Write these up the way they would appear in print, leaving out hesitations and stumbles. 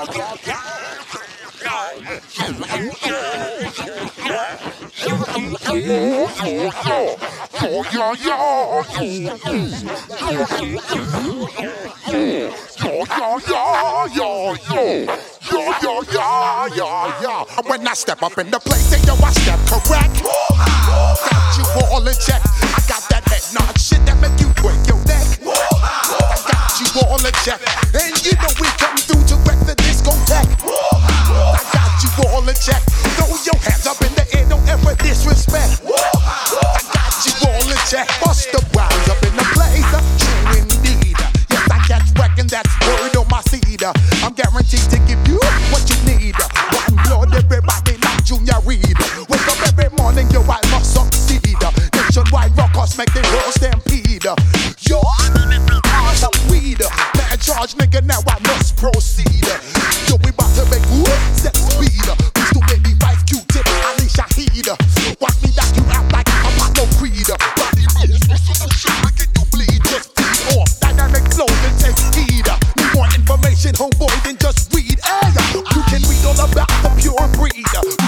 When I step up in the place, say yo, I step correct. Got you all in check. I got that head nod shit that make you break your neck. I got you all in check. And you know we come through to wreck the discotheque. I got you all in check. Throw your hands up in the air, don't ever disrespect. I got you all in check. Bust the Rhymes up in the place. True indeed. Yes, I catch wreck and that's word on my seed. I'm guaranteed to give you what you need. One blood, everybody like Junior Reed. Wake up every morning, yo, I must succeed. Nationwide rockers make the world stampede. Yo, some weed. Man charge, nigga, now I must proceed. Yo, we bout to make set speed. Please do baby vice Q-tip, Ali Shaheed. Watch me knock you out like Apollo Creed. Body moves, shit making you bleed. Just feed off dynamic flow and take heed. Need more information, homeboy, than just read. Hey, you can read all about the pure breed.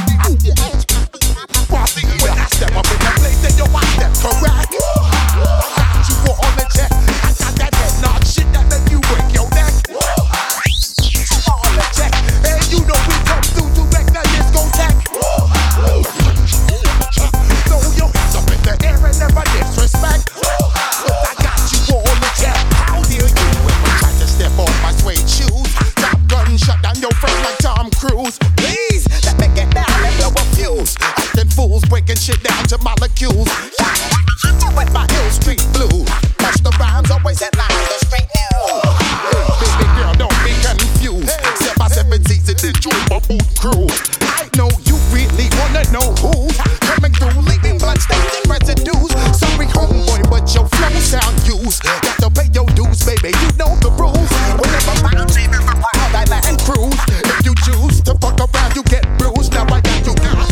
When I step up in the place, then yo, I step correct. I got you all in check. I got that head nod shit that make you break your neck. All in check. And you know we come through to wreck the discotheque. Throw your hands up in the air and never disrespect. But I got you all in check. How dare you ever try to step on my suede shoes? Top gun shut down your friend like Tom Cruise. Please, let me get down and blow a fuse. Acting fools, breaking shit down to molecules. With my Hill Street blues. Bust the Rhymes, always headline the street news. Baby girl, don't be confused. 7 seasons into a boot cruise. I know you really wanna know who's coming through, leaving bloodstains and residues. Sorry, homeboy, but your flow sound used. Got to pay your dues, baby, you know the rules. Whenever Rhymes even the wild island cruise. If you choose to fuck around, you get bruised. Now I got you guys.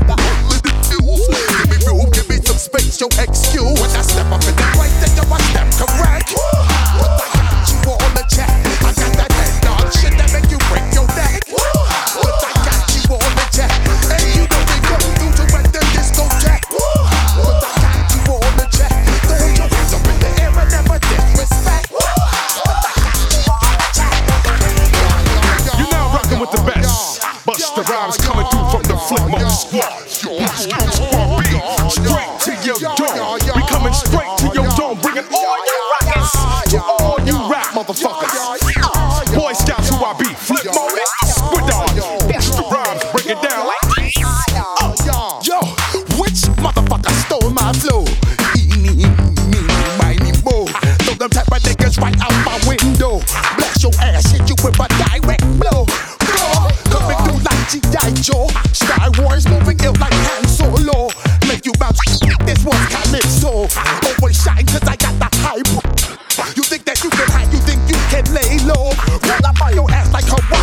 Give me room, give me some space, yo, excuse. When I step up in the place, then yo, I step correct. But I got you all in check. I got that head nod shit that make you break your neck. But I got you all in check. And you know we go through to wreck the discotheque. But I got you all in check. Throw your hands up in the air and never disrespect. But I got you all in check. You're now rocking with the best. Busta Rhymes coming through from the Flip Mode Squad. Straight to your dome. We coming straight to your dome, bringing all you rockers to all you rap motherfuckers. Boy Scouts who I be. Flip Mode, Squid on. Busta Rhymes, break it down. Yo, which motherfucker stole my flow? Eeny, meeny, miny, mo. Throw them type of niggas right out my window. Blast your ass, hit you with a direct blow. Coming through like G.I. Joe. Star Wars moving ill like Han Solo. Make you bounce, this was Calypso. Always shine cause I got the hype. You think that you can hide, you think you can lay low. Roll up on your ass like Hawaii.